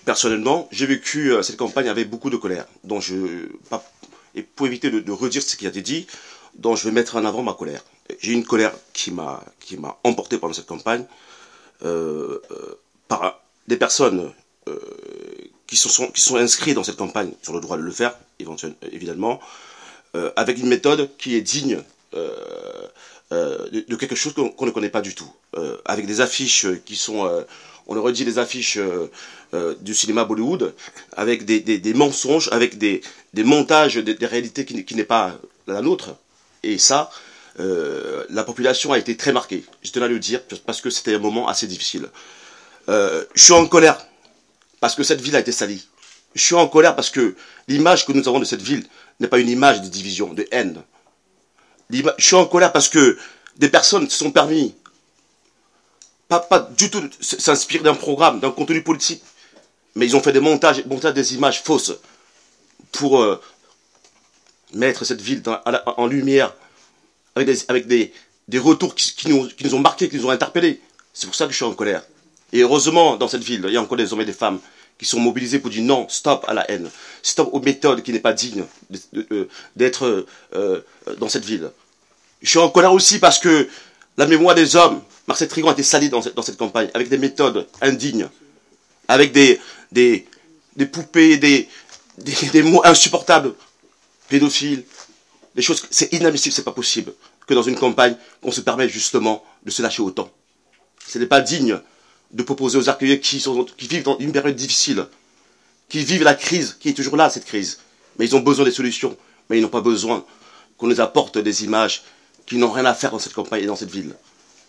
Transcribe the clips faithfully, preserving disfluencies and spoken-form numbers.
Personnellement, j'ai vécu euh, cette campagne avec beaucoup de colère, dont je, pas, et pour éviter de, de redire ce qui a été dit, dont je vais mettre en avant ma colère. J'ai une colère qui m'a qui m'a emporté pendant cette campagne euh, euh, par des personnes euh, qui se sont qui sont inscrites dans cette campagne sur le droit de le faire, évidemment, euh, avec une méthode qui est digne euh, euh, de, de quelque chose qu'on qu'on ne connaît pas du tout, euh, avec des affiches qui sont euh, on aurait dit des affiches euh, euh, du cinéma Bollywood, avec des, des, des mensonges, avec des, des montages, des, des réalités qui, qui n'est pas la nôtre. Et ça, euh, la population a été très marquée. Je tenais à le dire parce que c'était un moment assez difficile. Euh, je suis en colère parce que cette ville a été salie. Je suis en colère parce que l'image que nous avons de cette ville n'est pas une image de division, de haine. Je suis en colère parce que des personnes se sont permis Pas, pas du tout s'inspirer d'un programme, d'un contenu politique, mais ils ont fait des montages, montages des images fausses pour euh, mettre cette ville dans, en lumière, avec des, avec des, des retours qui, qui, nous, qui nous ont marqués, qui nous ont interpellés. C'est pour ça que je suis en colère. Et heureusement, dans cette ville, il y a encore des hommes et des femmes qui sont mobilisés pour dire non, stop à la haine, stop aux méthodes qui n'est pas digne d'être euh, dans cette ville. Je suis en colère aussi parce que la mémoire des hommes, Marcel Trigon a été sali dans cette, dans cette campagne, avec des méthodes indignes, avec des, des, des poupées, des, des, des mots insupportables, pédophiles, des choses, c'est inadmissible, c'est pas possible, que dans une campagne, on se permette justement de se lâcher autant. Ce n'est pas digne de proposer aux accueillis qui, sont, qui vivent dans une période difficile, qui vivent la crise, qui est toujours là, cette crise. Mais ils ont besoin des solutions, mais ils n'ont pas besoin qu'on les apporte des images qui n'ont rien à faire dans cette campagne et dans cette ville.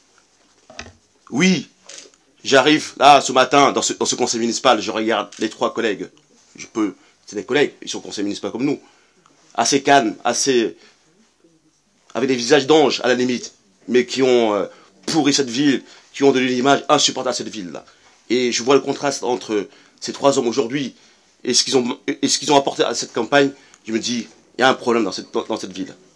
Oui, j'arrive là ce matin dans ce, dans ce conseil municipal, je regarde les trois collègues. Je peux, c'est des collègues, ils sont au conseil municipal comme nous, assez calmes, assez avec des visages d'anges à la limite, mais qui ont euh, pourri cette ville, qui ont donné une image insupportable à cette ville-là. Et je vois le contraste entre ces trois hommes aujourd'hui et ce qu'ils ont et ce qu'ils ont apporté à cette campagne. Je me dis, il y a un problème dans cette, dans, dans cette ville.